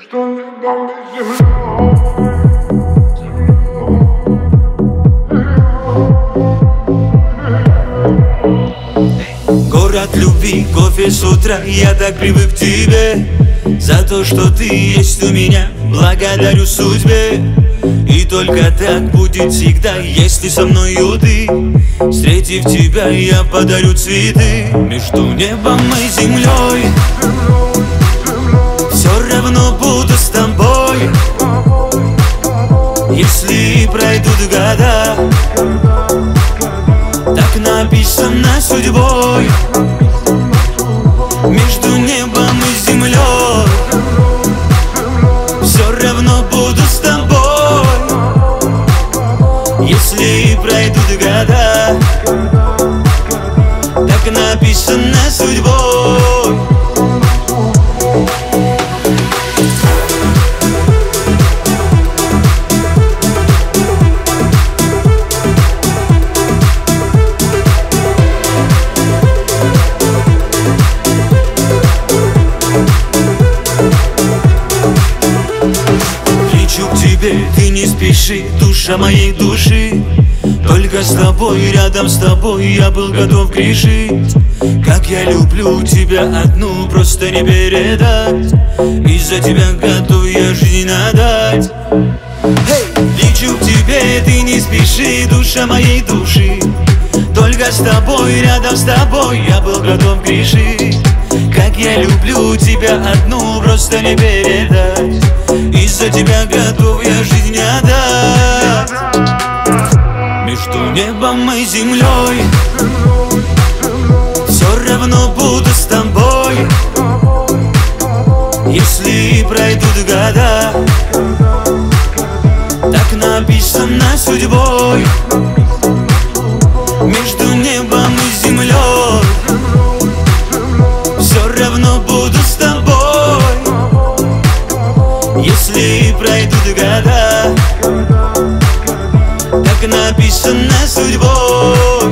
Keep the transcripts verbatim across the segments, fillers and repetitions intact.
Между небом и землей. Город любви, кофе с утра, я так привык к тебе. За то, что ты есть у меня, благодарю судьбе. И только так будет всегда, если со мною ты. Встретив тебя, я подарю цветы. Между небом и землей все равно буду с тобой. Если пройдут года, так написано судьбой. Между небом и землей все равно буду с тобой. Если пройдут года, так написано судьбой. Ты не спеши, душа моей души. Только с тобой, рядом с тобой я был готов грешить. Как я люблю тебя одну, просто не передать. Из-за тебя готов я жизнь отдать. Hey! Лечу к тебе, ты не спеши, душа моей души. Только с тобой, рядом с тобой я был готов грешить. Как я люблю тебя одну, просто не передать. Из-за тебя готов я жизнь отдать. Между небом и землей все равно буду с тобой. Если пройдут года, так написано судьбой. Между небом и землей все равно буду с тобой. Если пройдут года, так написано судьбой.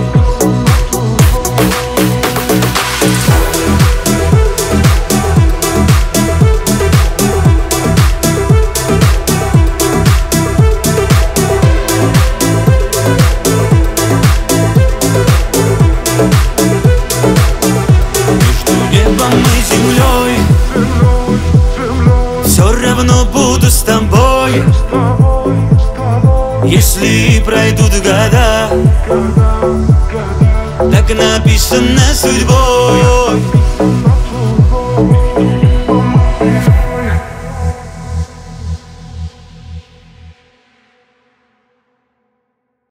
Все равно буду с тобой. Если пройдут года, так написано судьбой.